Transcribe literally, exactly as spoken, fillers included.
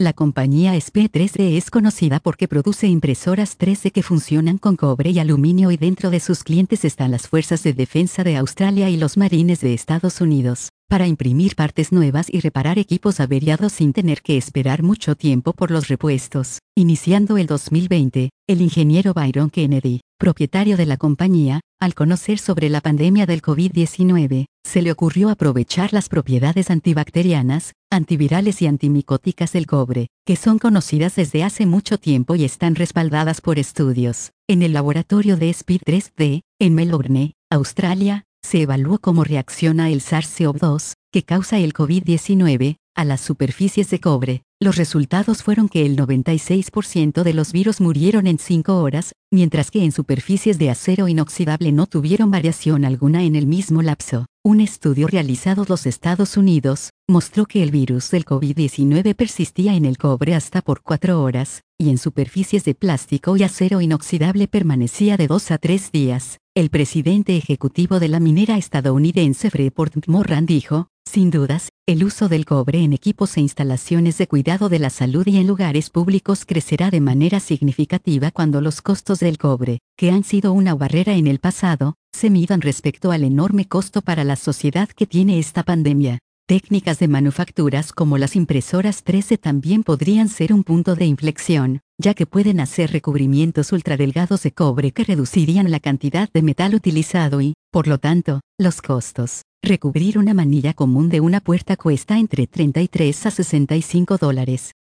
La compañía S P tres D es conocida porque produce impresoras tres D que funcionan con cobre y aluminio, y dentro de sus clientes están las Fuerzas de Defensa de Australia y los Marines de Estados Unidos, para imprimir partes nuevas y reparar equipos averiados sin tener que esperar mucho tiempo por los repuestos. Iniciando el dos mil veinte, el ingeniero Byron Kennedy, propietario de la compañía, al conocer sobre la pandemia del COVID diecinueve, se le ocurrió aprovechar las propiedades antibacterianas, antivirales y antimicóticas del cobre, que son conocidas desde hace mucho tiempo y están respaldadas por estudios. En el laboratorio de S P tres D, en Melbourne, Australia, se evaluó cómo reacciona el SARS-C o V dos, que causa el COVID diecinueve, a las superficies de cobre. Los resultados fueron que el noventa y seis por ciento de los virus murieron en cinco horas, mientras que en superficies de acero inoxidable no tuvieron variación alguna en el mismo lapso. Un estudio realizado en los Estados Unidos mostró que el virus del COVID diecinueve persistía en el cobre hasta por cuatro horas, y en superficies de plástico y acero inoxidable permanecía de dos a tres días. El presidente ejecutivo de la minera estadounidense Freeport McMoran dijo: sin dudas, el uso del cobre en equipos e instalaciones de cuidado de la salud y en lugares públicos crecerá de manera significativa cuando los costos del cobre, que han sido una barrera en el pasado, se midan respecto al enorme costo para la sociedad que tiene esta pandemia. Técnicas de manufacturas como las impresoras tres D también podrían ser un punto de inflexión, ya que pueden hacer recubrimientos ultradelgados de cobre que reducirían la cantidad de metal utilizado y, por lo tanto, los costos. Recubrir una manilla común de una puerta cuesta entre treinta y tres a sesenta y cinco dólares.